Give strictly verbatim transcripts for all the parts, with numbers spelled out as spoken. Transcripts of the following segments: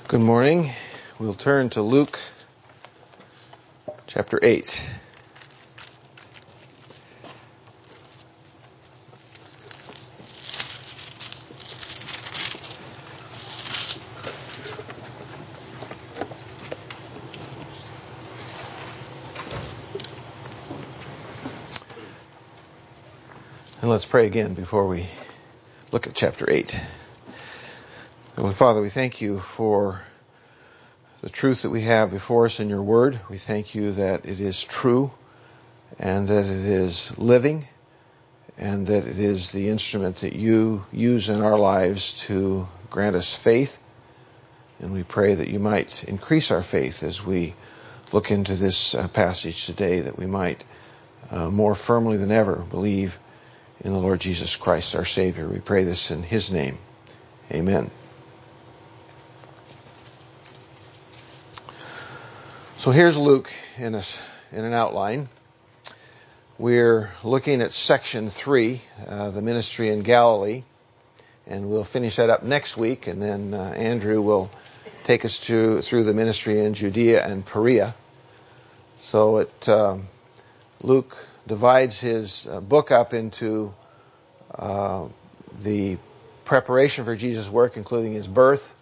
Good morning. We'll turn to Luke chapter eight. And let's pray again before we look at chapter eight. Heavenly Father, we thank you for the truth that we have before us in your word. We thank you that it is true and that it is living and that it is the instrument that you use in our lives to grant us faith. And we pray that you might increase our faith as we look into this uh, passage today, that we might uh, more firmly than ever believe in the Lord Jesus Christ, our Savior. We pray this in his name. Amen. So here's Luke in a, in an outline. We're looking at section three, uh, the ministry in Galilee, and we'll finish that up next week, and then uh, Andrew will take us to, through the ministry in Judea and Perea. So it, uh, Luke divides his uh, book up into uh, the preparation for Jesus' work, including his birth,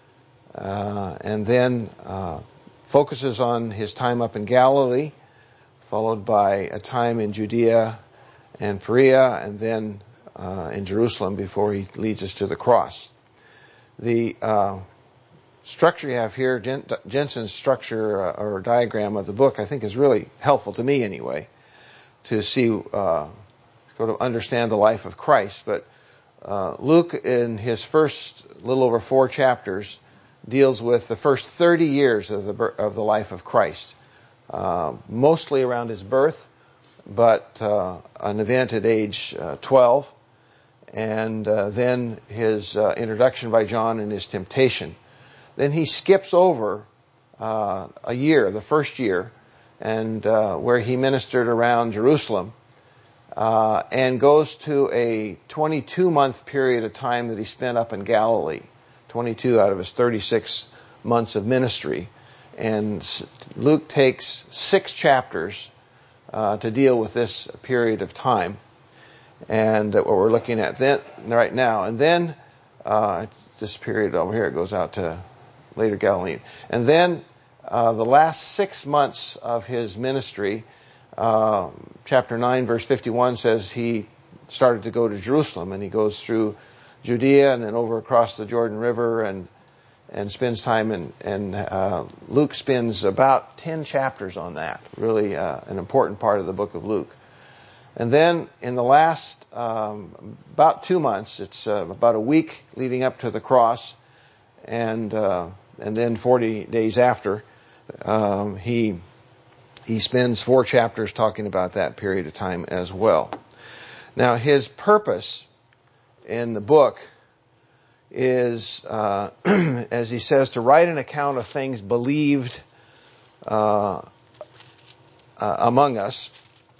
uh, and then uh, focuses on his time up in Galilee, followed by a time in Judea and Perea, and then uh, in Jerusalem before he leads us to the cross. The uh, structure you have here, Jen- Jensen's structure uh, or diagram of the book, I think is really helpful to me anyway, to see, uh, sort of understand the life of Christ. But uh, Luke, in his first little over four chapters, deals with the first thirty years of the of the life of Christ, uh, mostly around his birth, but uh, an event at age uh, twelve, and uh, then his uh, introduction by John and his temptation. Then he skips over uh, a year, the first year, and uh, where he ministered around Jerusalem, uh, and goes to a twenty-two month period of time that he spent up in Galilee. twenty-two out of his thirty-six months of ministry. And Luke takes six chapters uh, to deal with this period of time. And uh, what we're looking at then, right now. And then uh, this period over here goes out to later Galilee. And then uh, the last six months of his ministry, uh, chapter nine, verse fifty-one says he started to go to Jerusalem, and he goes through Judea and then over across the Jordan River and and spends time in, and uh, Luke spends about ten chapters on that, really uh, an important part of the book of Luke. And then in the last um, about two months, it's uh, about a week leading up to the cross, and uh, and then forty days after, um, he he spends four chapters talking about that period of time as well. Now his purpose in the book is, uh, as he says, to write an account of things believed uh, uh, among us,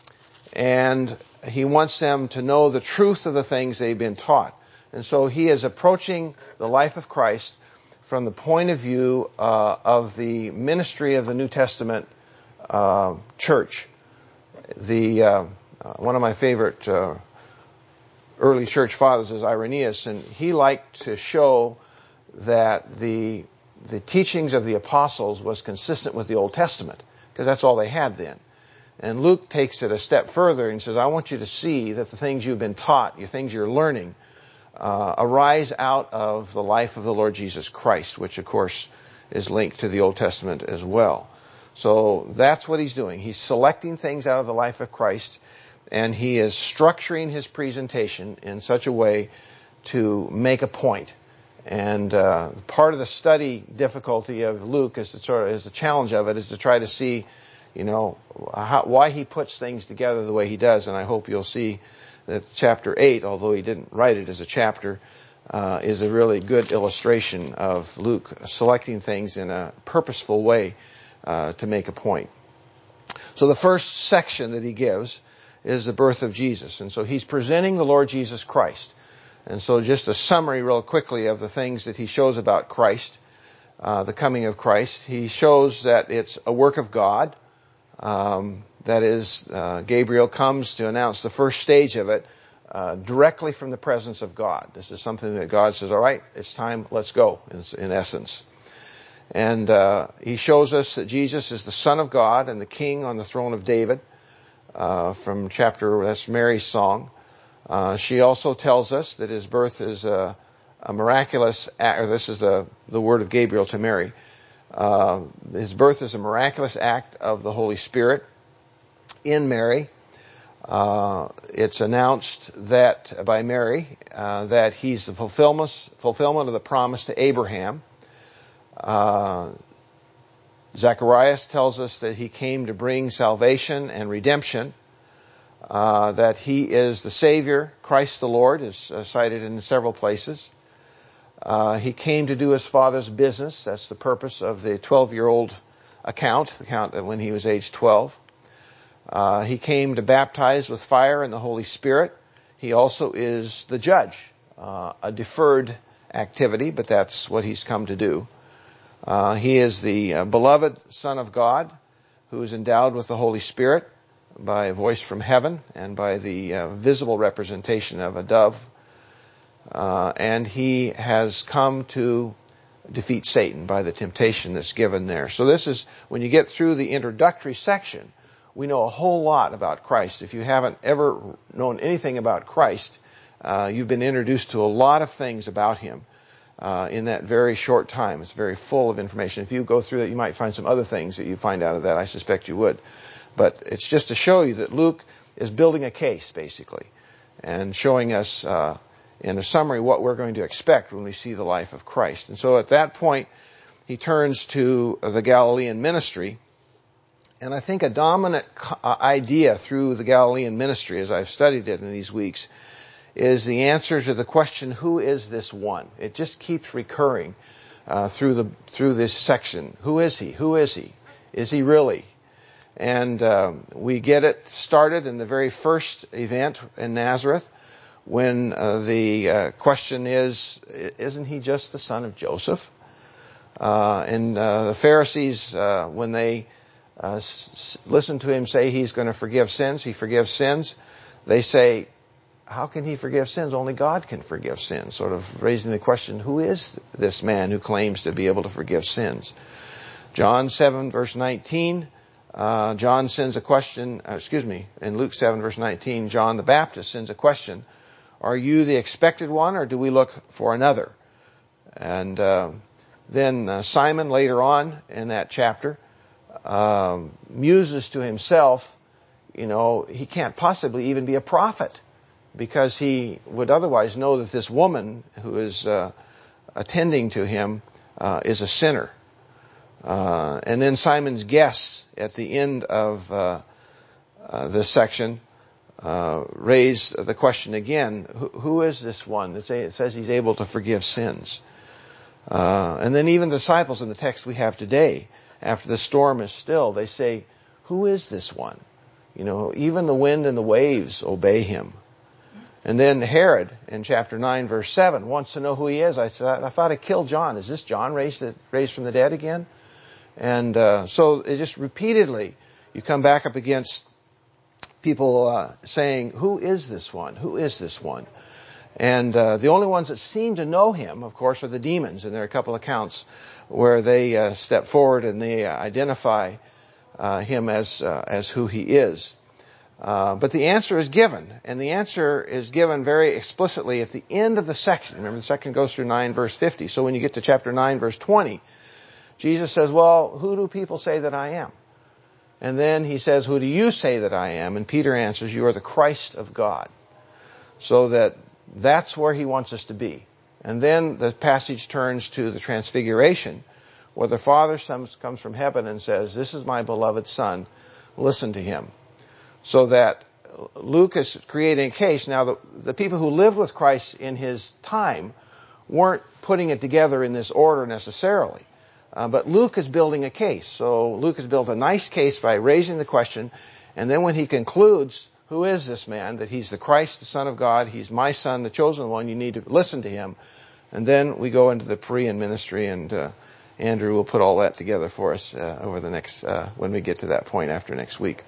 and he wants them to know the truth of the things they've been taught. And so he is approaching the life of Christ from the point of view uh, of the ministry of the New Testament uh, church. The uh, uh, one of my favorite uh, early church fathers is Irenaeus, and he liked to show that the the teachings of the apostles was consistent with the Old Testament, because that's all they had then. And Luke takes it a step further and says, I want you to see that the things you've been taught, the things you're learning, uh, arise out of the life of the Lord Jesus Christ, which of course is linked to the Old Testament as well. So that's what he's doing. He's selecting things out of the life of Christ, and he is structuring his presentation in such a way to make a point. And uh, part of the study difficulty of Luke is to sort of, is the challenge of it is to try to see, you know, how, why he puts things together the way he does. And I hope you'll see that chapter eight, although he didn't write it as a chapter, uh, is a really good illustration of Luke selecting things in a purposeful way uh, to make a point. So the first section that he gives is the birth of Jesus. And so he's presenting the Lord Jesus Christ. And so just a summary real quickly of the things that he shows about Christ. uh, the coming of Christ. He shows that it's a work of God. Um, that is, uh, Gabriel comes to announce the first stage of it uh, directly from the presence of God. This is something that God says, all right, it's time, let's go, in, in essence. And uh, he shows us that Jesus is the Son of God and the King on the throne of David, uh, from chapter, that's Mary's song. Uh, she also tells us that his birth is a, a miraculous act, or this is a, the word of Gabriel to Mary. Uh, his birth is a miraculous act of the Holy Spirit in Mary. Uh, it's announced that by Mary uh, that he's the fulfillment fulfillment of the promise to Abraham. Uh, Zacharias tells us that he came to bring salvation and redemption. Uh, that he is the Savior, Christ the Lord, is uh, cited in several places. Uh, he came to do his Father's business. That's the purpose of the twelve-year-old account, the account when he was age twelve. Uh, he came to baptize with fire and the Holy Spirit. He also is the judge, uh, a deferred activity, but that's what he's come to do. Uh, he is the uh, beloved Son of God who is endowed with the Holy Spirit by a voice from heaven and by the uh, visible representation of a dove. Uh, and he has come to defeat Satan by the temptation that's given there. So this is, when you get through the introductory section, we know a whole lot about Christ. If you haven't ever known anything about Christ, uh, you've been introduced to a lot of things about him uh, in that very short time. It's very full of information. If you go through that, you might find some other things that you find out of that. I suspect you would. But it's just to show you that Luke is building a case, basically, and showing us uh, in a summary what we're going to expect when we see the life of Christ. And so at that point, he turns to the Galilean ministry. And I think a dominant idea through the Galilean ministry, as I've studied it in these weeks, is the answer to the question, who is this one? It just keeps recurring uh, through the through this section. Who is he? Who is he? Is he really? And um, we get it started in the very first event in Nazareth, when uh, the uh, question is, isn't he just the son of Joseph? Uh, and uh, the Pharisees, uh, when they uh, s- listen to him say he's going to forgive sins, he forgives sins, they say, how can he forgive sins? Only God can forgive sins. Sort of raising the question, who is this man who claims to be able to forgive sins? John seven, verse nineteen, uh, John sends a question, uh, excuse me, in Luke seven, verse nineteen, John the Baptist sends a question, are you the expected one, or do we look for another? And uh, then uh, Simon, later on in that chapter, um, muses to himself, you know, he can't possibly even be a prophet, because he would otherwise know that this woman who is uh, attending to him uh, is a sinner. Uh, and then Simon's guests at the end of uh, uh, this section Uh, raise the question again, who, who is this one that say, it says he's able to forgive sins? Uh, and then even the disciples in the text we have today, after the storm is still, they say, who is this one? You know, even the wind and the waves obey him. And then Herod, in chapter nine, verse seven, wants to know who he is. I, I thought I killed John. Is this John raised, raised from the dead again? And uh, so it just repeatedly, you come back up against people uh, saying, who is this one? Who is this one? And uh, the only ones that seem to know him, of course, are the demons. And there are a couple of accounts where they uh, step forward and they uh, identify uh, him as uh, as who he is. Uh, but the answer is given. And the answer is given very explicitly at the end of the section. Remember, the section goes through nine, verse fifty. So when you get to chapter nine, verse twenty, Jesus says, well, who do people say that I am? And then he says, who do you say that I am? And Peter answers, you are the Christ of God. So that that's where he wants us to be. And then the passage turns to the Transfiguration, where the Father comes from heaven and says, this is my beloved Son, listen to him. So that Luke is creating a case. Now, the, the people who lived with Christ in his time weren't putting it together in this order necessarily. Uh, but Luke is building a case. So Luke has built a nice case by raising the question. And then when he concludes, who is this man? That he's the Christ, the Son of God. He's my son, the chosen one. You need to listen to him. And then we go into the Perean ministry and uh, Andrew will put all that together for us uh, over the next, uh, when we get to that point after next week.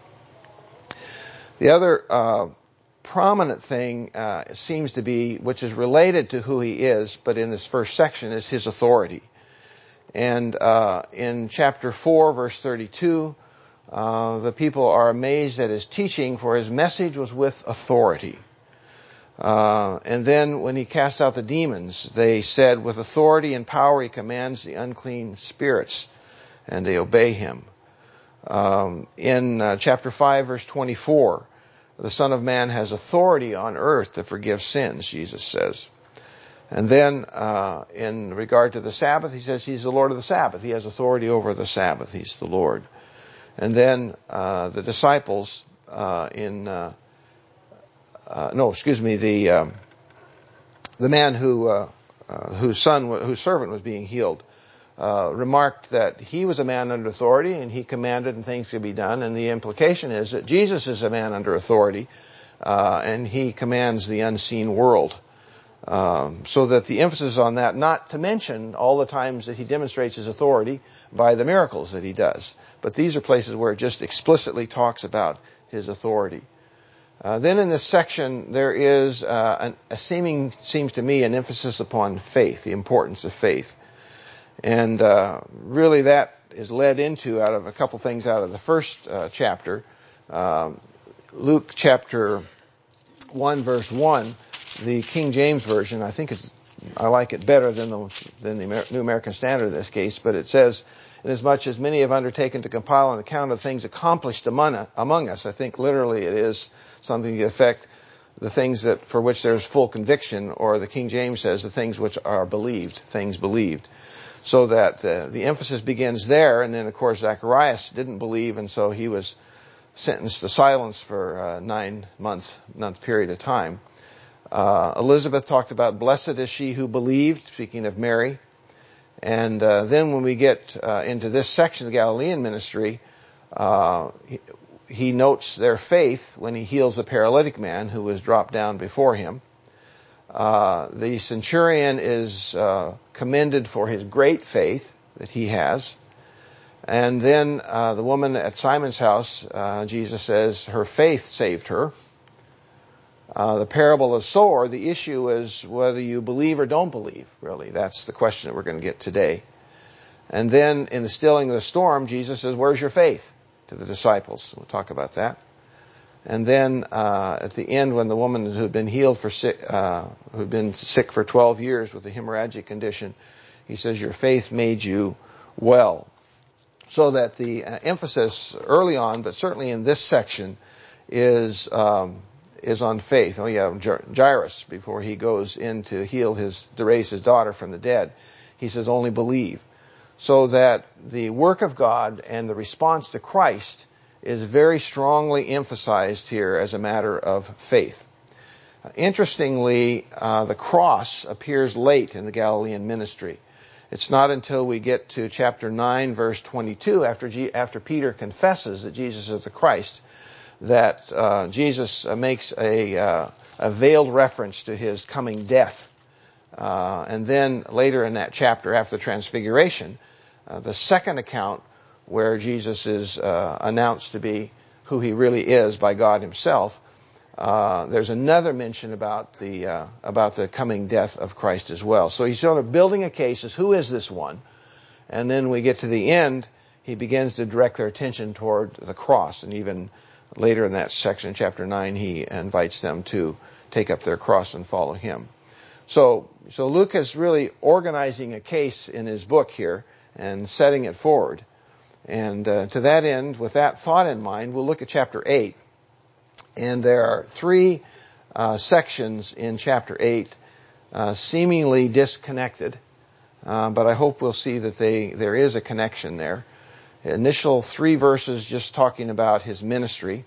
The other uh, prominent thing uh, seems to be, which is related to who he is, but in this first section, is his authority. And uh, in chapter four, verse thirty-two, uh, the people are amazed at his teaching, for his message was with authority. Uh, and then when he cast out the demons, they said, with authority and power he commands the unclean spirits, and they obey him. Um, in uh, chapter five, verse twenty-four, the Son of Man has authority on earth to forgive sins, Jesus says. And then uh, in regard to the Sabbath, he says he's the Lord of the Sabbath. He has authority over the Sabbath. He's the Lord. And then uh, the disciples uh, in, uh, uh, no, excuse me, the um, the man who uh, uh, whose son, whose servant was being healed, Uh, remarked that he was a man under authority and he commanded and things could be done. And the implication is that Jesus is a man under authority uh, and he commands the unseen world. Um, so that the emphasis on that, not to mention all the times that he demonstrates his authority by the miracles that he does. But these are places where it just explicitly talks about his authority. Uh, then in this section there is uh, an, a seeming, seems to me, an emphasis upon faith, the importance of faith. And uh, really that is led into out of a couple things out of the first uh, chapter. Um, Luke chapter one, verse one, the King James Version, I think is, I like it better than the, than the Amer- New American Standard in this case, but it says, inasmuch as many have undertaken to compile an account of things accomplished among, among us, I think literally it is something to the effect, the things that for which there is full conviction, or the King James says, the things which are believed, things believed. So that uh, the emphasis begins there, and then of course Zacharias didn't believe, and so he was sentenced to silence for uh, nine months, month period of time. Uh, Elizabeth talked about blessed is she who believed, speaking of Mary. And uh, then when we get uh, into this section of the Galilean ministry, uh, he, he notes their faith when he heals a paralytic man who was dropped down before him. Uh, the centurion is uh, commended for his great faith that he has. And then uh, the woman at Simon's house, uh, Jesus says her faith saved her. Uh, the parable of sower, the issue is whether you believe or don't believe, really. That's the question that we're going to get today. And then in the stilling of the storm, Jesus says, where's your faith? To the disciples. We'll talk about that. And then uh, at the end, when the woman who had been healed for sick, uh, who had been sick for twelve years with a hemorrhagic condition, he says, your faith made you well. So that the uh, emphasis early on, but certainly in this section, is um, is on faith. Oh yeah, Jairus, before he goes in to heal his, to raise his daughter from the dead, he says, only believe. So that the work of God and the response to Christ is very strongly emphasized here as a matter of faith. Uh, interestingly, uh, the cross appears late in the Galilean ministry. It's not until we get to chapter nine, verse twenty-two, after G- after Peter confesses that Jesus is the Christ, that uh, Jesus uh, makes a, uh, a veiled reference to his coming death. Uh, and then later in that chapter, after the Transfiguration, uh, the second account where Jesus is uh, announced to be who he really is by God himself, uh, there's another mention about the uh, about the coming death of Christ as well. So he's sort of building a case as who is this one? And then we get to the end, he begins to direct their attention toward the cross. And even later in that section, chapter nine, he invites them to take up their cross and follow him. So, so Luke is really organizing a case in his book here and setting it forward. And uh, to that end, with that thought in mind, we'll look at chapter eight. And there are three uh, sections in chapter eight, uh, seemingly disconnected, uh, but I hope we'll see that they there is a connection there. Initial three verses just talking about his ministry,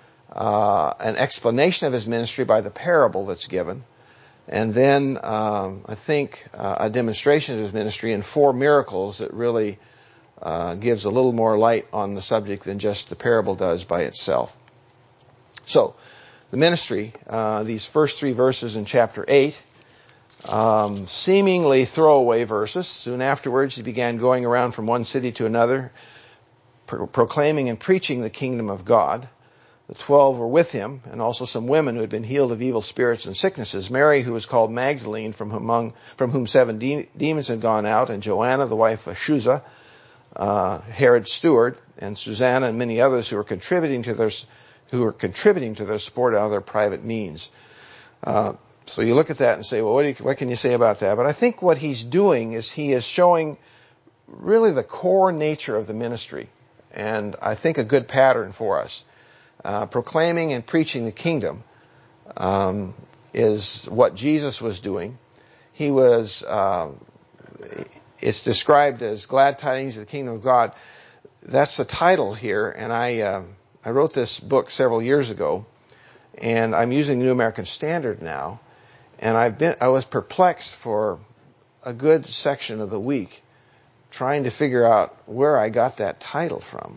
uh, an explanation of his ministry by the parable that's given, and then um, I think uh, a demonstration of his ministry and four miracles that really Uh, gives a little more light on the subject than just the parable does by itself. So, the ministry, uh, these first three verses in chapter eight, um, seemingly throwaway verses. Soon afterwards, he began going around from one city to another, pro- proclaiming and preaching the kingdom of God. The twelve were with him, and also some women who had been healed of evil spirits and sicknesses. Mary, who was called Magdalene, from whom, from whom seven de- demons had gone out, and Joanna, the wife of Chuza, uh, Herod's steward, and Susanna, and many others who were contributing to their who were contributing to their support out of their private means. Uh, so you look at that and say, well, what, do you, what can you say about that? But I think what he's doing is he is showing really the core nature of the ministry, and I think a good pattern for us. Uh, proclaiming and preaching the kingdom um, is what Jesus was doing. He was, uh, it's described as glad tidings of the kingdom of God. That's the title here, and I uh, I wrote this book several years ago, and I'm using the New American Standard now, and I've been I was perplexed for a good section of the week trying to figure out where I got that title from.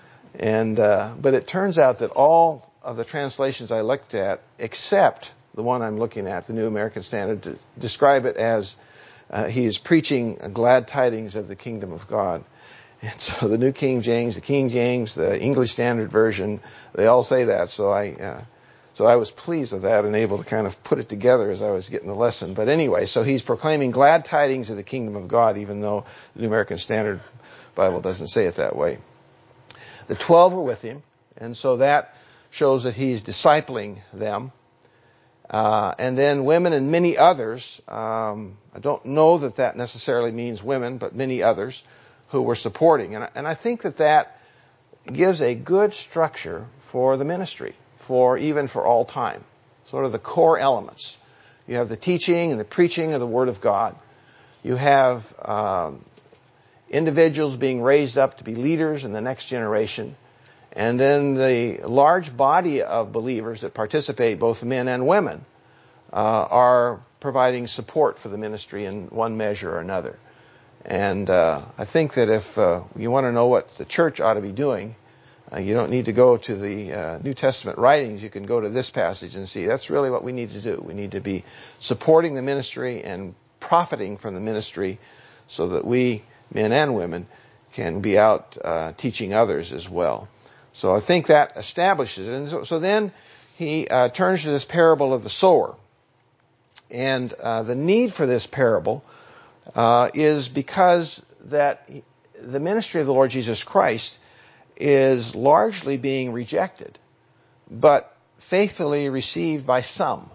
And uh, but it turns out that all of the translations I looked at, except the one I'm looking at, the New American Standard, describe it as uh, he is preaching glad tidings of the kingdom of God. And so the New King James, the King James, the English Standard Version, they all say that. So I uh, so I was pleased with that and able to kind of put it together as I was getting the lesson. But anyway, so he's proclaiming glad tidings of the kingdom of God, even though the New American Standard Bible doesn't say it that way. The twelve were with him, and so that shows that he's discipling them. Uh, and then women and many others, um, I don't know that that necessarily means women, but many others who were supporting. And, and I think that that gives a good structure for the ministry, for even for all time. Sort of the core elements. You have the teaching and the preaching of the Word of God. You have um, individuals being raised up to be leaders in the next generation. And then the large body of believers that participate, both men and women, uh, are providing support for the ministry in one measure or another. And uh, I think that if uh, you want to know what the church ought to be doing, uh, you don't need to go to the uh, New Testament writings. You can go to this passage and see that's really what we need to do. We need to be supporting the ministry and profiting from the ministry so that we, men and women, can be out uh, teaching others as well. So I think that establishes it. And so, so then he uh, turns to this parable of the sower. And uh, the need for this parable uh, is because that the ministry of the Lord Jesus Christ is largely being rejected, but faithfully received by some.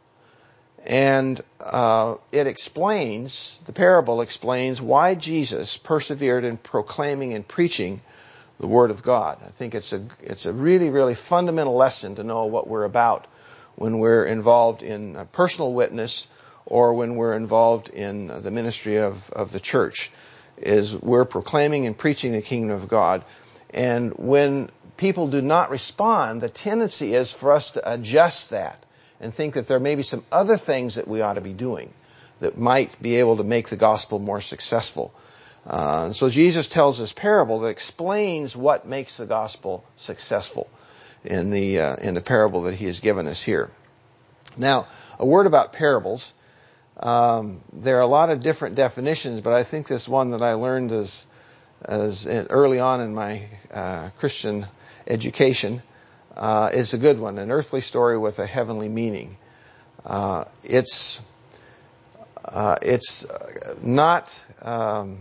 And uh, it explains, the parable explains why Jesus persevered in proclaiming and preaching the Word of God. I think it's a it's a really, really fundamental lesson to know what we're about when we're involved in a personal witness or when we're involved in the ministry of, of the church, is we're proclaiming and preaching the kingdom of God. And when people do not respond, the tendency is for us to adjust that and think that there may be some other things that we ought to be doing that might be able to make the gospel more successful. Uh, so Jesus tells this parable that explains what makes the gospel successful in the uh, in the parable that he has given us here. Now, a word about parables. Um, there are a lot of different definitions, but I think this one that I learned as as early on in my uh, Christian education uh, is a good one. An earthly story with a heavenly meaning. Uh, it's uh, it's not. Um,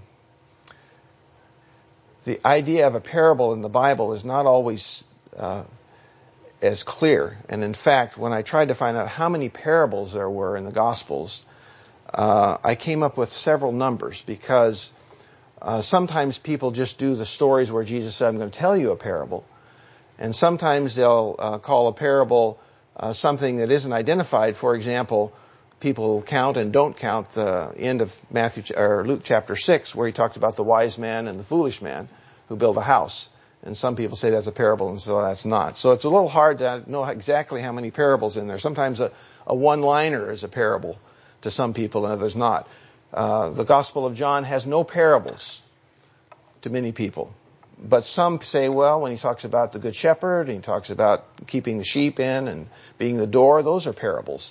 The idea of a parable in the Bible is not always uh, as clear. And in fact, when I tried to find out how many parables there were in the Gospels, uh, I came up with several numbers because uh, sometimes people just do the stories where Jesus said, I'm going to tell you a parable. And sometimes they'll uh, call a parable uh, something that isn't identified. For example, people count and don't count the end of Matthew or Luke chapter six, where he talked about the wise man and the foolish man who build a house. And some people say that's a parable, and so that's not. So it's a little hard to know exactly how many parables in there. Sometimes a, a one-liner is a parable to some people and others not. Uh, the Gospel of John has no parables to many people. But some say, well, when he talks about the Good Shepherd, and he talks about keeping the sheep in and being the door, those are parables.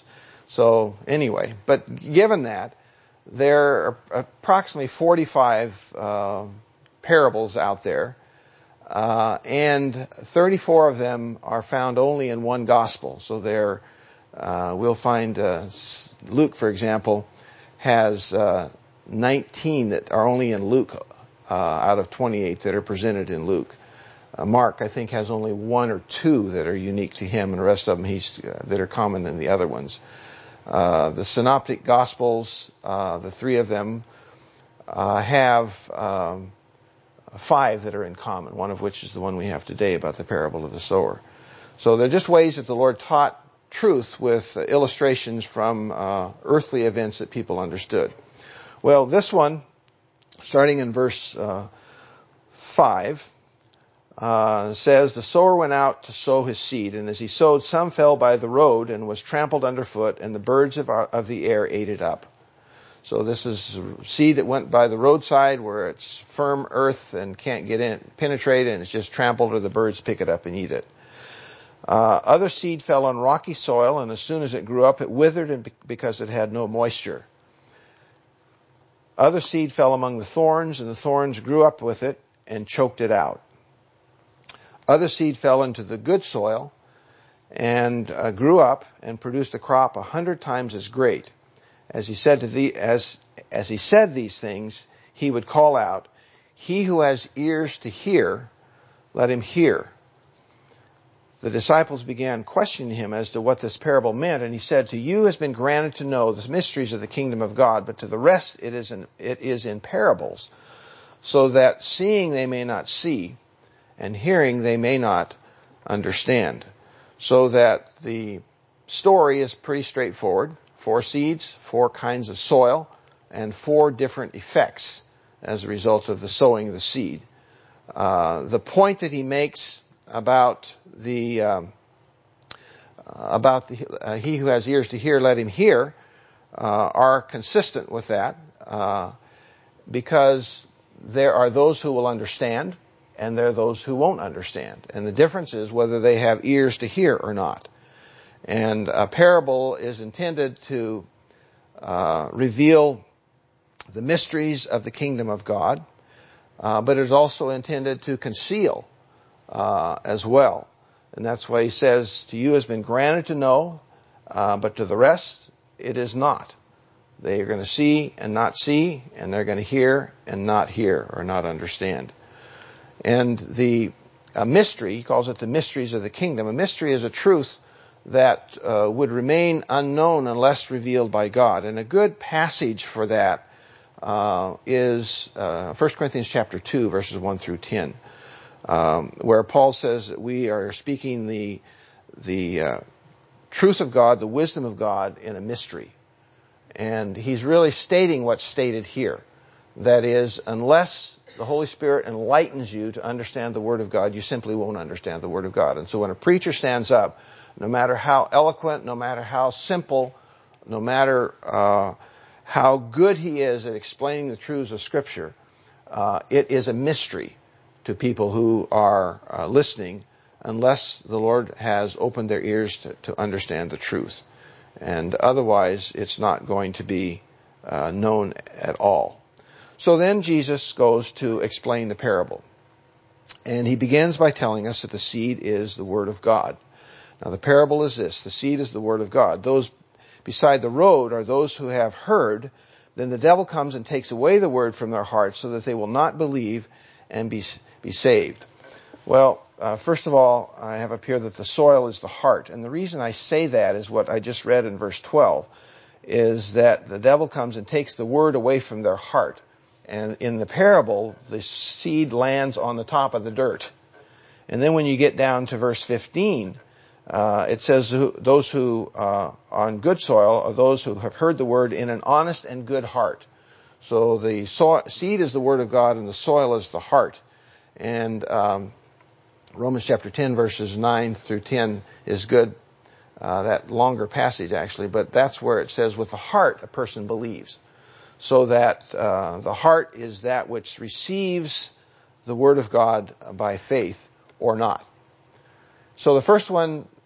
So anyway, but given that, there are approximately forty-five uh, parables out there, uh, and thirty-four of them are found only in one gospel. So there, uh, we'll find uh, Luke, for example, has uh, nineteen that are only in Luke uh, out of twenty-eight that are presented in Luke. Uh, Mark, I think, has only one or two that are unique to him, and the rest of them he's uh, that are common in the other ones. Uh, the Synoptic Gospels, uh, the three of them, uh, have um, five that are in common, one of which is the one we have today about the parable of the sower. So they're just ways that the Lord taught truth with uh, illustrations from uh, earthly events that people understood. Well, this one, starting in verse uh, five, Uh, says, the sower went out to sow his seed, and as he sowed, some fell by the road and was trampled underfoot, and the birds of, of the air ate it up. So this is seed that went by the roadside where it's firm earth and can't get in, penetrate, and it's just trampled, or the birds pick it up and eat it. Uh, other seed fell on rocky soil, and as soon as it grew up, it withered and because it had no moisture. Other seed fell among the thorns, and the thorns grew up with it and choked it out. Other seed fell into the good soil and uh, grew up and produced a crop a hundred times as great. As he said to the as as he said these things, he would call out, "He who has ears to hear, let him hear." The disciples began questioning him as to what this parable meant, and he said, "To you has been granted to know the mysteries of the kingdom of God, but to the rest it is in, it is in parables, so that seeing they may not see, and hearing they may not understand." So that the story is pretty straightforward. Four seeds, four kinds of soil, and four different effects as a result of the sowing of the seed. Uh, the point that he makes about the um, about the uh, he who has ears to hear, let him hear, uh, are consistent with that, uh, because there are those who will understand, and there are those who won't understand. And the difference is whether they have ears to hear or not. And a parable is intended to uh, reveal the mysteries of the kingdom of God, uh, but it is also intended to conceal uh, as well. And that's why he says, to you has been granted to know, uh, but to the rest it is not. They are going to see and not see, and they're going to hear and not hear or not understand. And the uh, mystery, he calls it the mysteries of the kingdom. A mystery is a truth that uh, would remain unknown unless revealed by God. And a good passage for that uh, is uh, First Corinthians chapter two, verses one through ten, um, where Paul says that we are speaking the the uh, truth of God, the wisdom of God in a mystery. And he's really stating what's stated here. That is, unless the Holy Spirit enlightens you to understand the Word of God, you simply won't understand the Word of God. And so when a preacher stands up, no matter how eloquent, no matter how simple, no matter uh, how good he is at explaining the truths of Scripture, uh, it is a mystery to people who are uh, listening unless the Lord has opened their ears to, to understand the truth. And otherwise, it's not going to be uh, known at all. So then Jesus goes to explain the parable. And he begins by telling us that the seed is the Word of God. Now the parable is this: the seed is the Word of God. Those beside the road are those who have heard. Then the devil comes and takes away the word from their hearts so that they will not believe and be, be saved. Well, uh, first of all, I have up here that the soil is the heart. And the reason I say that is what I just read in verse twelve, is that the devil comes and takes the word away from their heart. And in the parable, the seed lands on the top of the dirt. And then when you get down to verse fifteen, uh, it says those who uh, on good soil are those who have heard the word in an honest and good heart. So the so- seed is the word of God, and the soil is the heart. And um, Romans chapter ten, verses nine through ten is good, uh, that longer passage actually, but that's where it says, with the heart a person believes. So that uh, the heart is that which receives the Word of God by faith or not. So the first one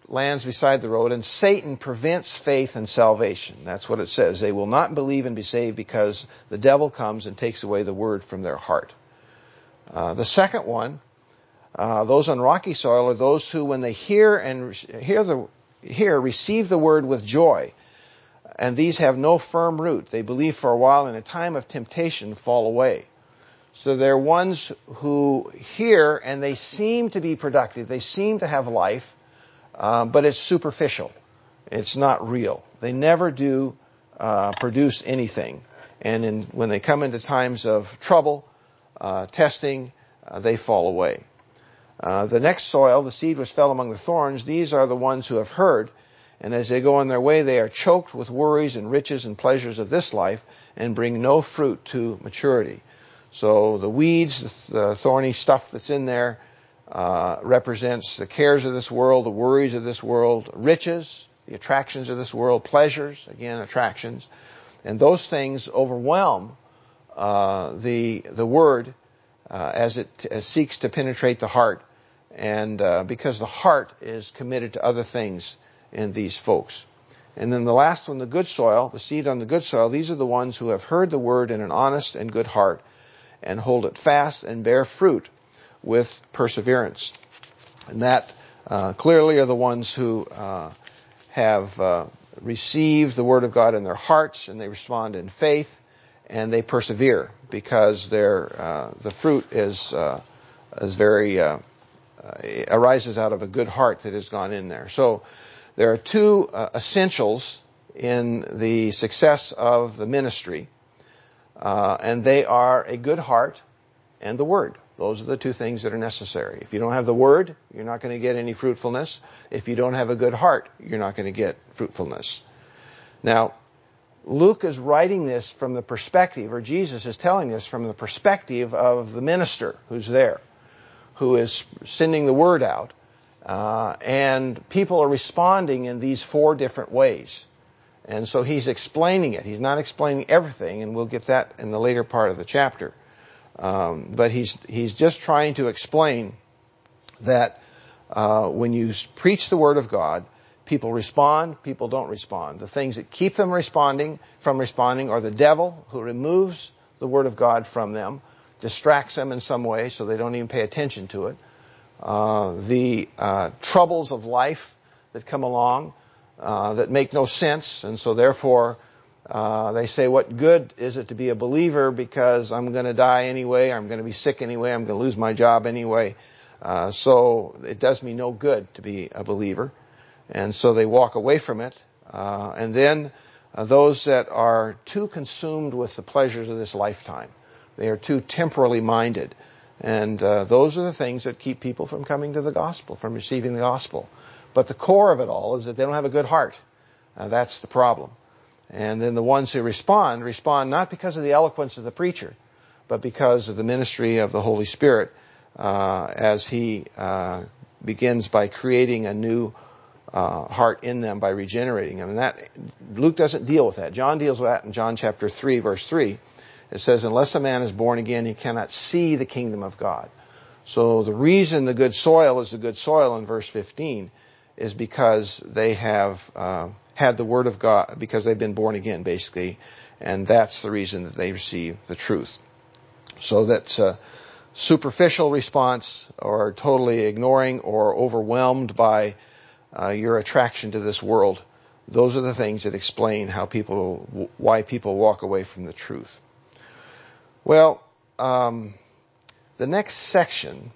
lands beside the road, and Satan prevents faith and salvation. That's what it says. They will not believe and be saved because the devil comes and takes away the word from their heart. Uh, the second one, uh, those on rocky soil are those who, when they hear and hear the hear, receive the word with joy. And these have no firm root. They believe for a while, and in a time of temptation fall away. So they're ones who hear and they seem to be productive. They seem to have life, uh, but it's superficial. It's not real. They never do uh, produce anything. And in, when they come into times of trouble, uh, testing, uh, they fall away. Uh, the next soil, the seed which fell among the thorns, these are the ones who have heard, and as they go on their way, they are choked with worries and riches and pleasures of this life and bring no fruit to maturity. So the weeds, the thorny stuff that's in there, uh, represents the cares of this world, the worries of this world, riches, the attractions of this world, pleasures, again, attractions. And those things overwhelm uh, the the word uh, as it as seeks to penetrate the heart, and uh, because the heart is committed to other things in these folks. And then the last one, the good soil, the seed on the good soil, these are the ones who have heard the word in an honest and good heart and hold it fast and bear fruit with perseverance. And that uh, clearly are the ones who uh, have uh, received the word of God in their hearts, and they respond in faith, and they persevere because their uh, the fruit is uh, is very uh, uh, arises out of a good heart that has gone in there. So there are two uh, essentials in the success of the ministry, uh, and they are a good heart and the word. Those are the two things that are necessary. If you don't have the word, you're not going to get any fruitfulness. If you don't have a good heart, you're not going to get fruitfulness. Now, Luke is writing this from the perspective, or Jesus is telling this from the perspective of the minister who's there, who is sending the word out. Uh, and people are responding in these four different ways. And so he's explaining it. He's not explaining everything, and we'll get that in the later part of the chapter. Um, but he's he's just trying to explain that uh, when you preach the word of God, people respond, people don't respond. The things that keep them responding from responding are the devil, who removes the word of God from them, distracts them in some way so they don't even pay attention to it. Uh, the uh, troubles of life that come along uh, that make no sense, and so therefore uh, they say, what good is it to be a believer because I'm going to die anyway, I'm going to be sick anyway, I'm going to lose my job anyway, uh, so it does me no good to be a believer. And so they walk away from it. Uh, and then uh, those that are too consumed with the pleasures of this lifetime, they are too temporally minded. And uh, those are the things that keep people from coming to the gospel, from receiving the gospel. But the core of it all is that they don't have a good heart. Uh, that's the problem. And then the ones who respond, respond not because of the eloquence of the preacher, but because of the ministry of the Holy Spirit uh, as he uh, begins by creating a new uh, heart in them, by regenerating them. And that Luke doesn't deal with that. John deals with that in John chapter three, verse three. It says, unless a man is born again, he cannot see the kingdom of God. So the reason the good soil is the good soil in verse fifteen is because they have uh, had the word of God, because they've been born again, basically. And that's the reason that they receive the truth. So that's a superficial response, or totally ignoring or overwhelmed by uh, your attraction to this world. Those are the things that explain how people, why people walk away from the truth. Well, um, the next section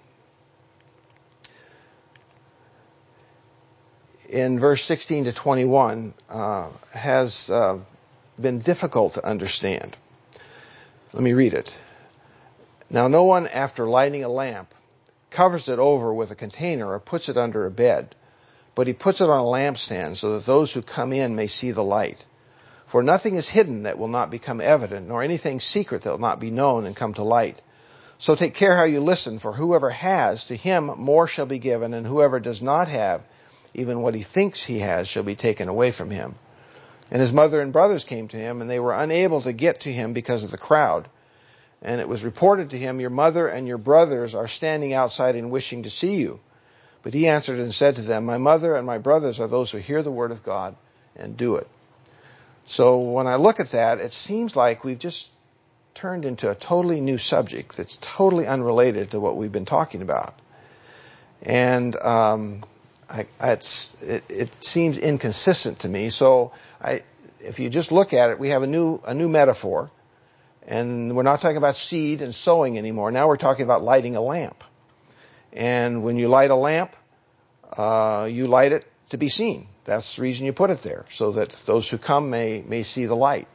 in verse sixteen to twenty-one uh, has uh, been difficult to understand. Let me read it. Now, no one, after lighting a lamp, covers it over with a container or puts it under a bed, but he puts it on a lampstand so that those who come in may see the light. For nothing is hidden that will not become evident, nor anything secret that will not be known and come to light. So take care how you listen, for whoever has, to him more shall be given, and whoever does not have, even what he thinks he has, shall be taken away from him. And his mother and brothers came to him, and they were unable to get to him because of the crowd. And it was reported to him, your mother and your brothers are standing outside and wishing to see you. But he answered and said to them, my mother and my brothers are those who hear the word of God and do it. So when I look at that, it seems like we've just turned into a totally new subject that's totally unrelated to what we've been talking about. And um, I, it's, it, it seems inconsistent to me. So I, if you just look at it, we have a new a new metaphor. And we're not talking about seed and sowing anymore. Now we're talking about lighting a lamp. And when you light a lamp, uh, you light it to be seen. That's the reason you put it there, so that those who come may may see the light.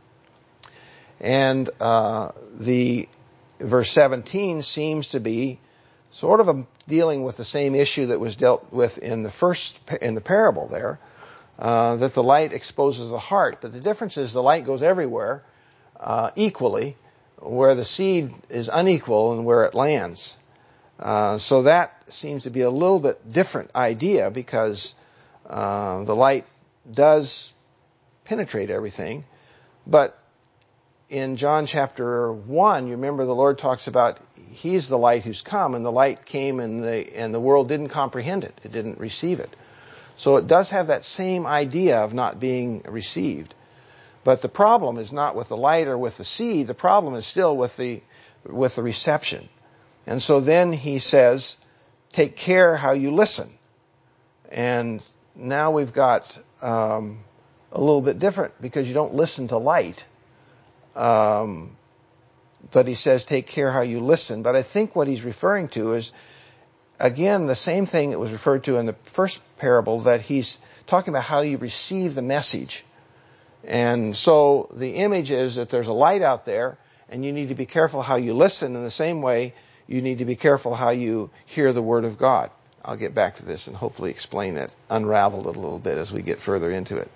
And uh, the verse seventeen seems to be sort of a, dealing with the same issue that was dealt with in the first in the parable there, uh, that the light exposes the heart. But the difference is the light goes everywhere uh, equally, where the seed is unequal and where it lands. Uh, so that seems to be a little bit different idea, because uh, the light does penetrate everything. But in John chapter one, you remember the Lord talks about He's the light who's come, and the light came and the, and the world didn't comprehend it. It didn't receive it. So it does have that same idea of not being received. But the problem is not with the light or with the seed. The problem is still with the, with the reception. And so then he says, take care how you listen. And now we've got um, a little bit different, because you don't listen to light. Um, but he says, take care how you listen. But I think what he's referring to is, again, the same thing that was referred to in the first parable, that he's talking about how you receive the message. And so the image is that there's a light out there, and you need to be careful how you listen. In the same way, you need to be careful how you hear the Word of God. I'll get back to this and hopefully explain it, unravel it a little bit as we get further into it.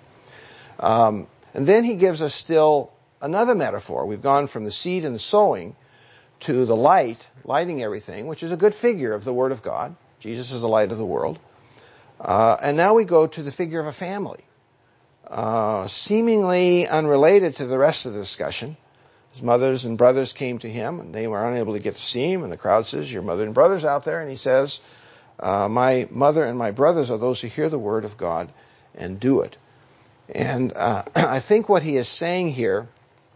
Um, and then he gives us still another metaphor. We've gone from the seed and the sowing to the light, lighting everything, which is a good figure of the Word of God. Jesus is the light of the world. Uh, and now we go to the figure of a family, uh, seemingly unrelated to the rest of the discussion. His mothers and brothers came to him, and they were unable to get to see him. And the crowd says, your mother and brothers out there. And he says, uh, my mother and my brothers are those who hear the word of God and do it. And uh, I think what he is saying here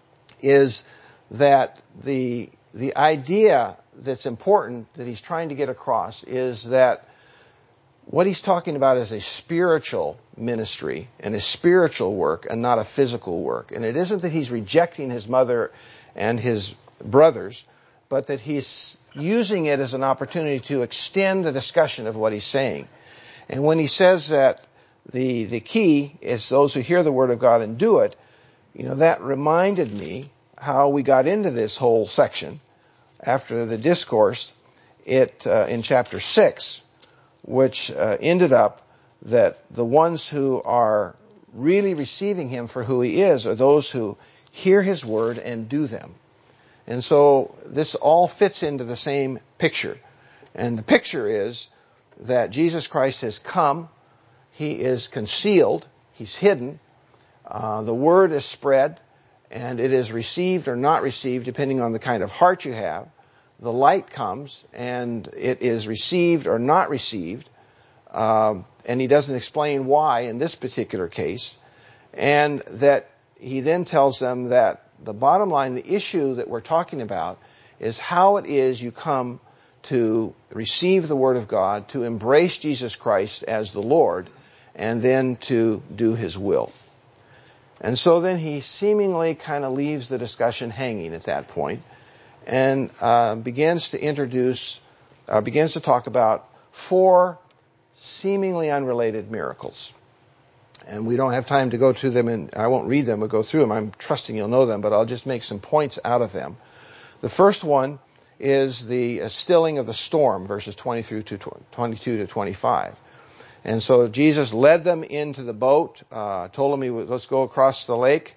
is that the the idea that's important that he's trying to get across is that what he's talking about is a spiritual ministry and a spiritual work, and not a physical work. And it isn't that he's rejecting his mother and his brothers, but that he's using it as an opportunity to extend the discussion of what he's saying. And when he says that the the key is those who hear the word of God and do it, you know, that reminded me how we got into this whole section after the discourse it uh, in chapter six, which uh, ended up that the ones who are really receiving him for who he is are those who hear his word and do them. And so this all fits into the same picture. And the picture is that Jesus Christ has come. He is concealed. He's hidden. Uh, the word is spread, and it is received or not received depending on the kind of heart you have. The light comes, and it is received or not received. Um, and he doesn't explain why in this particular case. And that he then tells them that the bottom line, the issue that we're talking about, is how it is you come to receive the Word of God, to embrace Jesus Christ as the Lord, and then to do His will. And so then he seemingly kind of leaves the discussion hanging at that point, and uh, begins to introduce, uh, begins to talk about four seemingly unrelated miracles. And we don't have time to go through them, and I won't read them or go through them. I'm trusting you'll know them, but I'll just make some points out of them. The first one is the stilling of the storm, verses twenty through to twenty-two to twenty-five. And so Jesus led them into the boat, uh, told them, he would, let's go across the lake.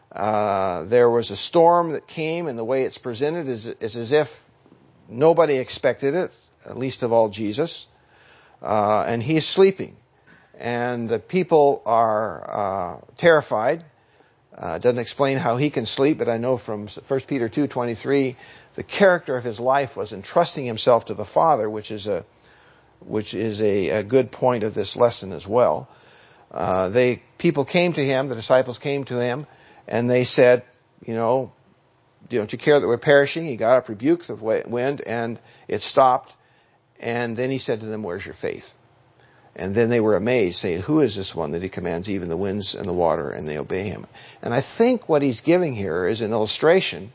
Uh, there was a storm that came, and the way it's presented is, is as if nobody expected it, at least of all Jesus. Uh, and he's sleeping. And the people are uh, terrified. Uh, it doesn't explain how he can sleep, but I know from First Peter two twenty-three, the character of his life was entrusting himself to the Father, which is a which is a, a good point of this lesson as well. Uh, they people came to him, the disciples came to him, and they said, you know, don't you care that we're perishing? He got up, rebuked the wind, and it stopped. And then he said to them, where's your faith? And then they were amazed, saying, who is this one that he commands even the winds and the water, and they obey him? And I think what he's giving here is an illustration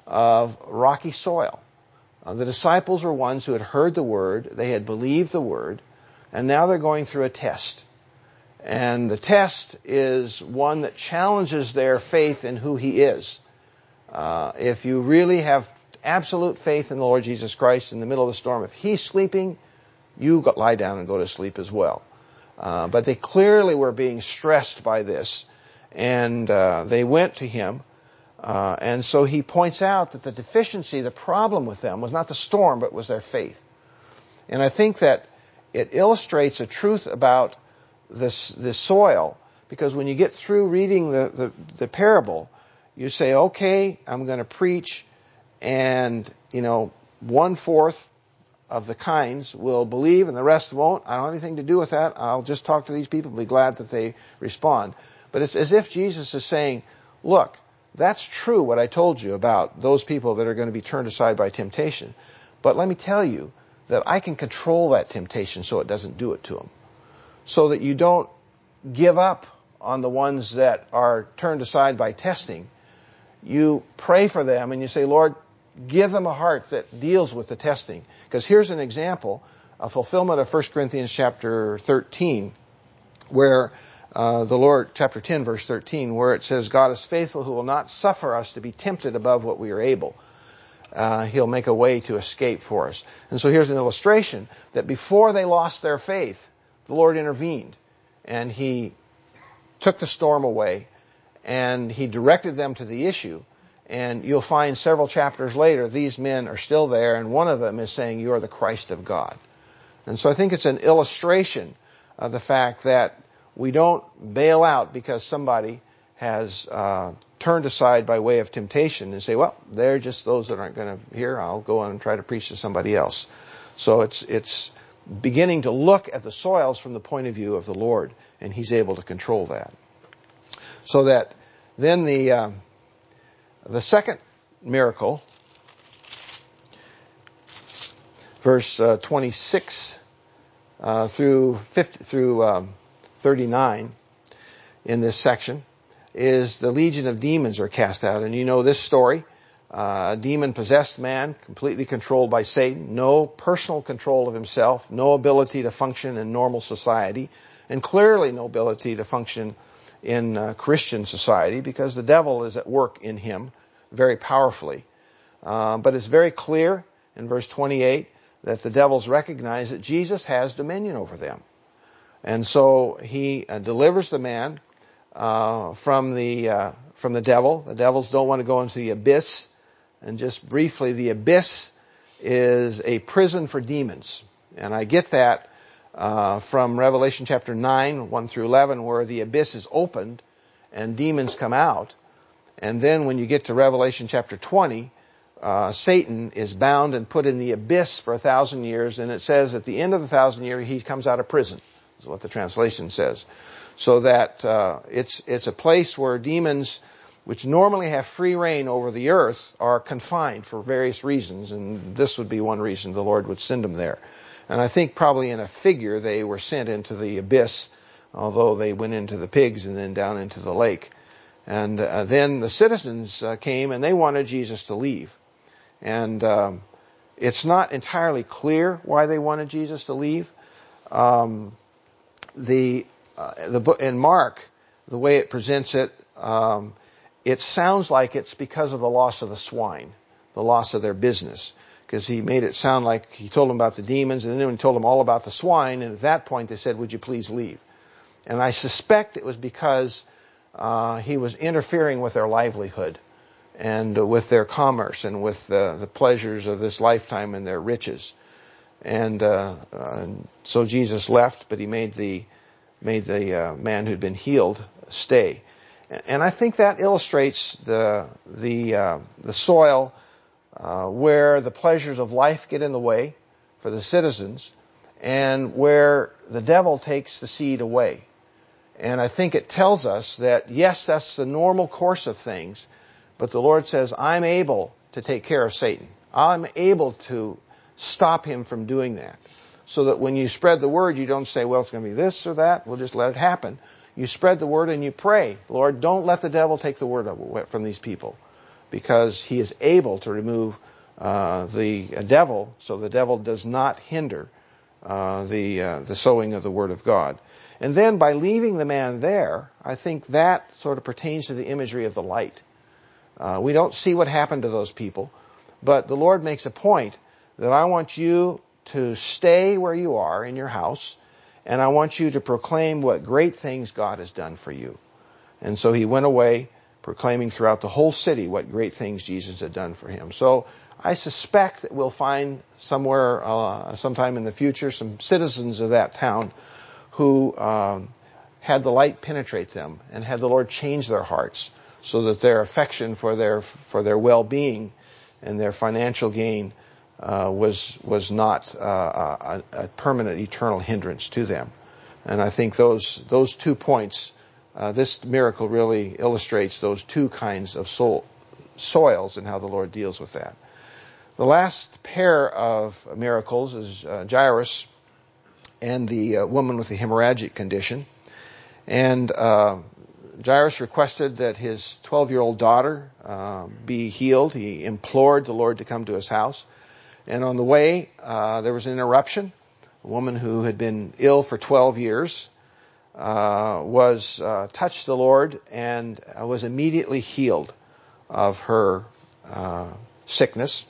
of rocky soil. Uh, the disciples were ones who had heard the word, they had believed the word, and now they're going through a test. And the test is one that challenges their faith in who he is. Uh, if you really have absolute faith in the Lord Jesus Christ in the middle of the storm, if he's sleeping, you lie down and go to sleep as well. Uh, but they clearly were being stressed by this, and uh, they went to him. Uh, and so he points out that the deficiency, the problem with them was not the storm, but was their faith. And I think that it illustrates a truth about this, this soil, because when you get through reading the, the, the parable, you say, okay, I'm going to preach, and, you know, one-fourth of the kinds will believe and the rest won't. I don't have anything to do with that. I'll just talk to these people and be glad that they respond. But it's as if Jesus is saying, look, that's true what I told you about those people that are going to be turned aside by temptation. But let me tell you that I can control that temptation so it doesn't do it to them. So that you don't give up on the ones that are turned aside by testing. You pray for them and you say, Lord, give them a heart that deals with the testing. Because here's an example, a fulfillment of First Corinthians chapter thirteen, where uh, the Lord, chapter ten, verse thirteen, where it says, God is faithful who will not suffer us to be tempted above what we are able. Uh, he'll make a way to escape for us. And so here's an illustration that before they lost their faith, the Lord intervened, and he took the storm away, and he directed them to the issue. And you'll find several chapters later, these men are still there, and one of them is saying, you are the Christ of God. And so I think it's an illustration of the fact that we don't bail out because somebody has uh, turned aside by way of temptation and say, well, they're just those that aren't going to hear. I'll go on and try to preach to somebody else. So it's it's beginning to look at the soils from the point of view of the Lord, and he's able to control that. So that then the uh, the second miracle, verse uh, twenty-six uh, through fifty through um, thirty-nine in this section, is the legion of demons are cast out. And you know this story. Uh, a demon-possessed man, completely controlled by Satan, no personal control of himself, no ability to function in normal society, and clearly no ability to function in uh, Christian society, because the devil is at work in him very powerfully. Uh, but it's very clear in verse twenty-eight that the devils recognize that Jesus has dominion over them. And so he uh, delivers the man uh, from the uh, from the devil. The devils don't want to go into the abyss. And just briefly, the abyss is a prison for demons. And I get that uh, from Revelation chapter nine, one through eleven, where the abyss is opened and demons come out. And then when you get to Revelation chapter twenty, uh, Satan is bound and put in the abyss for a thousand years. And it says at the end of the thousand years, he comes out of prison, is what the translation says. So that uh, it's it's a place where demons, which normally have free reign over the earth, are confined for various reasons, and this would be one reason the Lord would send them there. And I think probably in a figure they were sent into the abyss, although they went into the pigs and then down into the lake. And uh, then the citizens uh, came and they wanted Jesus to leave. And um, it's not entirely clear why they wanted Jesus to leave. Um, the uh, the book in Mark, the way it presents it, um, it sounds like it's because of the loss of the swine, the loss of their business. Because he made it sound like he told them about the demons, and then he told them all about the swine, and at that point they said, would you please leave? And I suspect it was because uh, he was interfering with their livelihood and uh, with their commerce and with uh, the pleasures of this lifetime and their riches. And uh, uh, so Jesus left, but he made the made the uh, man who'd been healed stay. And I think that illustrates the the uh, the soil uh, where the pleasures of life get in the way for the citizens, and where the devil takes the seed away. And I think it tells us that, yes, that's the normal course of things, but the Lord says, I'm able to take care of Satan. I'm able to stop him from doing that. So that when you spread the word, you don't say, well, it's going to be this or that. We'll just let it happen. You spread the word and you pray, Lord, don't let the devil take the word from these people, because he is able to remove uh, the devil, so the devil does not hinder uh, the uh, the sowing of the word of God. And then by leaving the man there, I think that sort of pertains to the imagery of the light. Uh, we don't see what happened to those people, but the Lord makes a point that I want you to stay where you are in your house, and I want you to proclaim what great things God has done for you. And so he went away proclaiming throughout the whole city what great things Jesus had done for him. So I suspect that we'll find somewhere, uh, sometime in the future, some citizens of that town who um, had the light penetrate them and had the Lord change their hearts so that their affection for their for their well-being and their financial gain uh, was was not uh, a, a permanent, eternal hindrance to them. And I think those those two points, uh, this miracle really illustrates those two kinds of soul, soils and how the Lord deals with that. The last pair of miracles is uh, Jairus and the uh, woman with the hemorrhagic condition. And uh, Jairus requested that his twelve-year-old daughter uh, be healed. He implored the Lord to come to his house. And on the way, uh, there was an interruption. A woman who had been ill for twelve years uh, was uh, touched the Lord and was immediately healed of her uh, sickness.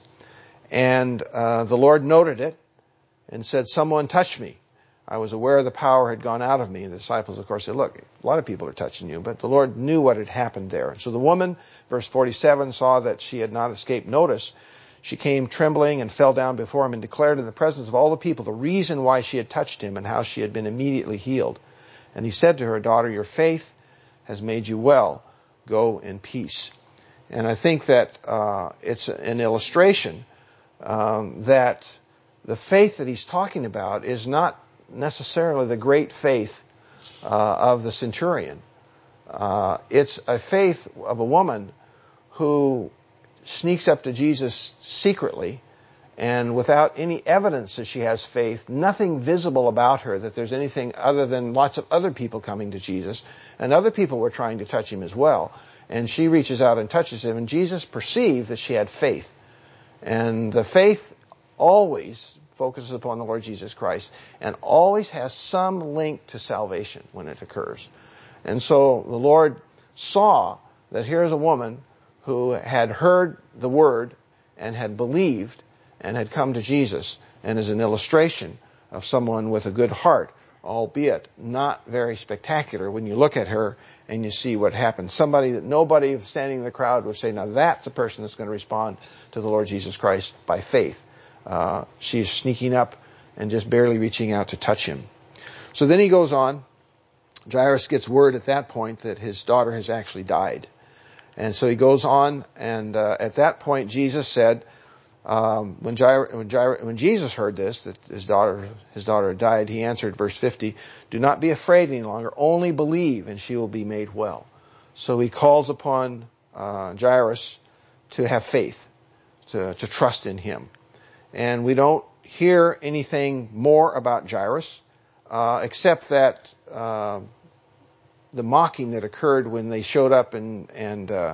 And uh, the Lord noted it and said, someone touched me. I was aware the power had gone out of me. And the disciples, of course, said, look, a lot of people are touching you. But the Lord knew what had happened there. So the woman, verse forty-seven, saw that she had not escaped notice. She came trembling and fell down before him and declared in the presence of all the people the reason why she had touched him and how she had been immediately healed. And he said to her, daughter, your faith has made you well. Go in peace. And I think that uh, it's an illustration um, that the faith that he's talking about is not necessarily the great faith uh, of the centurion. Uh, it's a faith of a woman who sneaks up to Jesus secretly and without any evidence that she has faith, nothing visible about her that there's anything other than lots of other people coming to Jesus, and other people were trying to touch him as well. And she reaches out and touches him, and Jesus perceived that she had faith. And the faith always focuses upon the Lord Jesus Christ and always has some link to salvation when it occurs. And so the Lord saw that here's a woman who had heard the word and had believed and had come to Jesus, and is an illustration of someone with a good heart, albeit not very spectacular when you look at her and you see what happened. Somebody that nobody standing in the crowd would say, now that's a person that's going to respond to the Lord Jesus Christ by faith. Uh, she's sneaking up and just barely reaching out to touch him. So then he goes on. Jairus gets word at that point that his daughter has actually died. And so he goes on, and uh, at that point Jesus said, um, when, Jair, when, Jair, when Jesus heard this, that his daughter, his daughter had died, he answered, verse fifty, do not be afraid any longer, only believe and she will be made well. So he calls upon uh, Jairus to have faith, to, to trust in him. And we don't hear anything more about Jairus, uh, except that uh, the mocking that occurred when they showed up and, and uh,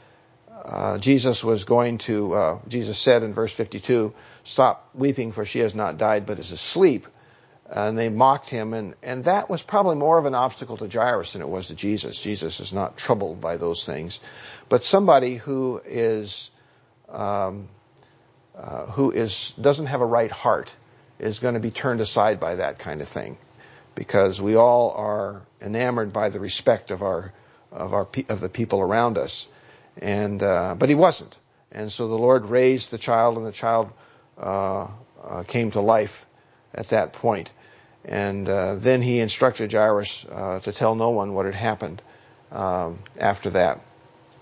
uh, Jesus was going to, uh, Jesus said in verse fifty-two, stop weeping for she has not died but is asleep. And they mocked him, and, and that was probably more of an obstacle to Jairus than it was to Jesus. Jesus is not troubled by those things. But somebody who is... Um, Uh, who is doesn't have a right heart is going to be turned aside by that kind of thing, because we all are enamored by the respect of our of our of the people around us, and uh, but he wasn't, and so the Lord raised the child, and the child uh, uh, came to life at that point, and uh, then he instructed Jairus uh, to tell no one what had happened um, after that,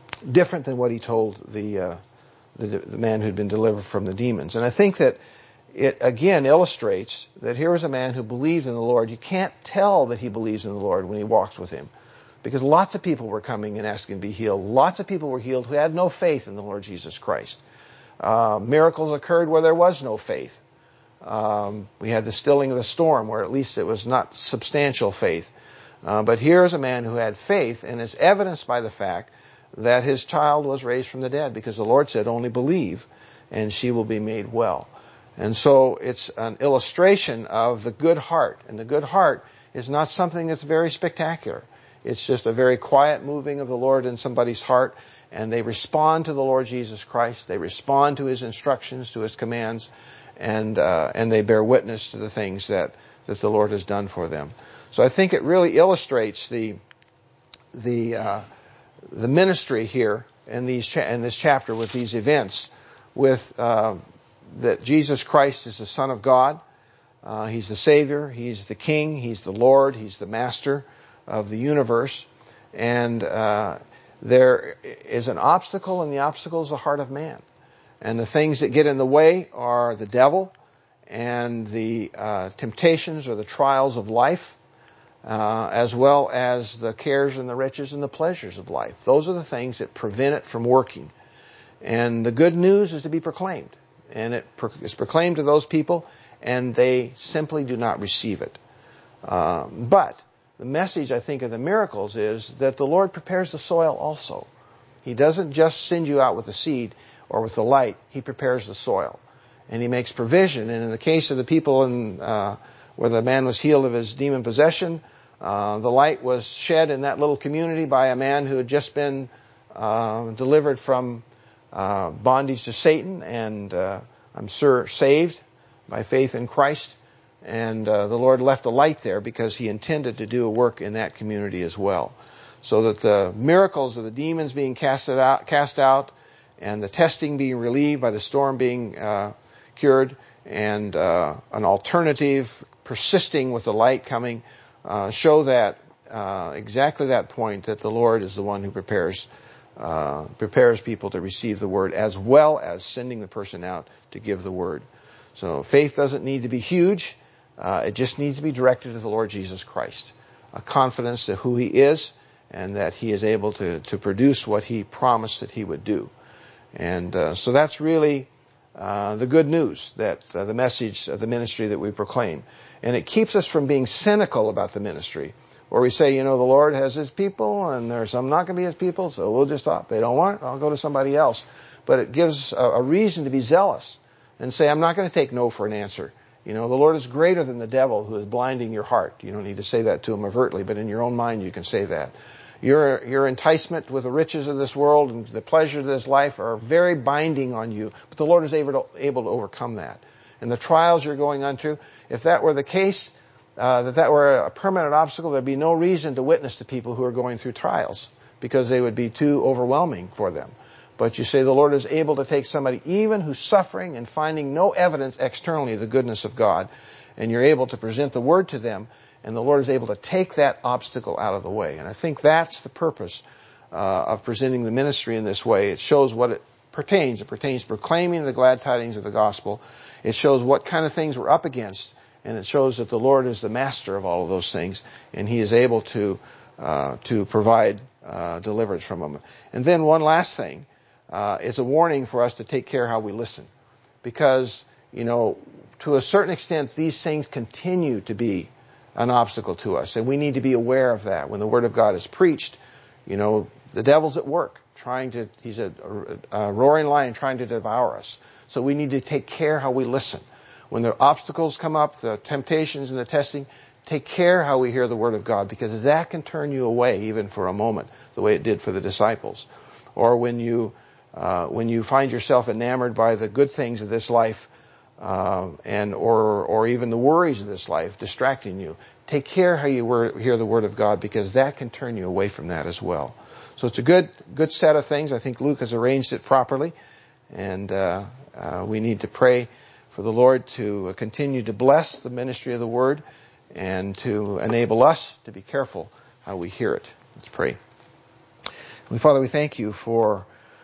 different than what he told the. Uh, The, the man who'd been delivered from the demons. And I think that it again illustrates that here was a man who believed in the Lord. You can't tell that he believes in the Lord when he walks with him, because lots of people were coming and asking to be healed. Lots of people were healed who had no faith in the Lord Jesus Christ. Uh, miracles occurred where there was no faith. Um, we had the stilling of the storm, where at least it was not substantial faith. Uh, but here is a man who had faith, and is evidenced by the fact that his child was raised from the dead, because the Lord said, only believe, and she will be made well. And so it's an illustration of the good heart. And the good heart is not something that's very spectacular. It's just a very quiet moving of the Lord in somebody's heart, and they respond to the Lord Jesus Christ. They respond to his instructions, to his commands, and uh, and they bear witness to the things that, that the Lord has done for them. So I think it really illustrates the the uh, the ministry here in these cha- in this chapter with these events, with uh, that Jesus Christ is the Son of God. Uh, he's the Savior. He's the King. He's the Lord. He's the Master of the universe. And uh, there is an obstacle, and the obstacle is the heart of man. And the things that get in the way are the devil and the uh, temptations or the trials of life, uh, as well as the cares and the riches and the pleasures of life. Those are the things that prevent it from working. And the good news is to be proclaimed. And it is proclaimed to those people, and they simply do not receive it. Uh, but the message, I think, of the miracles is that the Lord prepares the soil also. He doesn't just send you out with the seed or with the light. He prepares the soil. And he makes provision. And in the case of the people in, uh, where the man was healed of his demon possession, uh, the light was shed in that little community by a man who had just been uh, delivered from uh, bondage to Satan, and uh, I'm sure saved by faith in Christ. And uh, the Lord left a light there because he intended to do a work in that community as well. So that the miracles of the demons being cast out, cast out and the testing being relieved by the storm being uh, cured, and uh, an alternative persisting with the light coming, uh, show that uh, exactly that point, that the Lord is the one who prepares uh, prepares people to receive the word, as well as sending the person out to give the word. So faith doesn't need to be huge. Uh, it just needs to be directed to the Lord Jesus Christ. A confidence that who he is, and that he is able to, to produce what he promised that he would do. And uh, so that's really uh, the good news, that uh, the message of the ministry that we proclaim. And it keeps us from being cynical about the ministry, where we say, you know, the Lord has his people, and there's some not going to be his people, so we'll just stop. They don't want it, I'll go to somebody else. But it gives a, a reason to be zealous and say, I'm not going to take no for an answer. You know, the Lord is greater than the devil who is blinding your heart. You don't need to say that to him overtly, but in your own mind you can say that. Your, your enticement with the riches of this world and the pleasures of this life are very binding on you, but the Lord is able to, able to overcome that. And the trials you're going on through, if that were the case, uh, that that were a permanent obstacle, there'd be no reason to witness to people who are going through trials, because they would be too overwhelming for them. But you say the Lord is able to take somebody even who's suffering and finding no evidence externally of the goodness of God, and you're able to present the word to them, and the Lord is able to take that obstacle out of the way. And I think that's the purpose uh, of presenting the ministry in this way. It shows what it pertains. It pertains to proclaiming the glad tidings of the gospel. It shows what kind of things we're up against, and it shows that the Lord is the master of all of those things, and he is able to uh, to provide uh, deliverance from them. And then one last thing. Uh, it's a warning for us to take care how we listen, because, you know, to a certain extent, these things continue to be an obstacle to us, and we need to be aware of that. When the Word of God is preached, you know, the devil's at work, trying to, he's a, a roaring lion trying to devour us. So we need to take care how we listen. When the obstacles come up, the temptations and the testing, take care how we hear the Word of God, because that can turn you away even for a moment, the way it did for the disciples. Or when you Uh, when you find yourself enamored by the good things of this life, uh, and or or even the worries of this life distracting you, take care how you wor- hear the Word of God, because that can turn you away from that as well. So it's a good good set of things. I think Luke has arranged it properly, and uh, uh, we need to pray for the Lord to continue to bless the ministry of the Word, and to enable us to be careful how we hear it. Let's pray. Father, we thank you for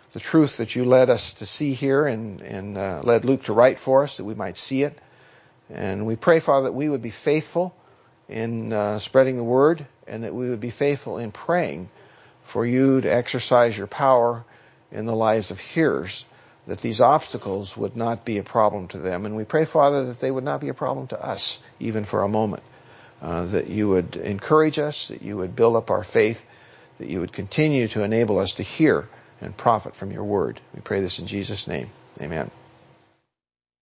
the truth that you led us to see here and, and uh, led Luke to write for us, that we might see it. And we pray, Father, that we would be faithful in uh, spreading the word, and that we would be faithful in praying for you to exercise your power in the lives of hearers, that these obstacles would not be a problem to them. And we pray, Father, that they would not be a problem to us, even for a moment, uh, that you would encourage us, that you would build up our faith, that you would continue to enable us to hear and profit from your word. We pray this in Jesus' name. Amen.